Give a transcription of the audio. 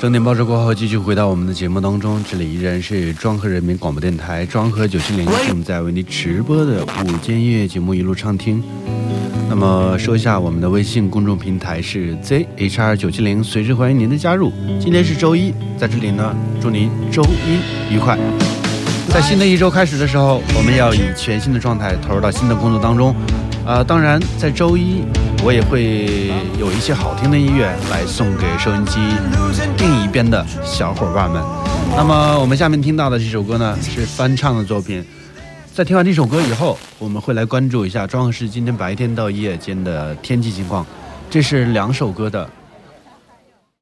整点报时过后，继续回到我们的节目当中，这里依然是庄河人民广播电台庄河970正在为你直播的午间音乐节目一路畅听。那么说一下我们的微信公众平台是 ZHR970，随时欢迎您的加入。今天是周一，在这里呢，祝您周一愉快。在新的一周开始的时候，我们要以全新的状态投入到新的工作当中。当然在周一我也会有一些好听的音乐来送给收音机另一边的小伙伴们。那么我们下面听到的这首歌呢是翻唱的作品。在听完这首歌以后，我们会来关注一下庄河市今天白天到夜间的天气情况。这是2首歌的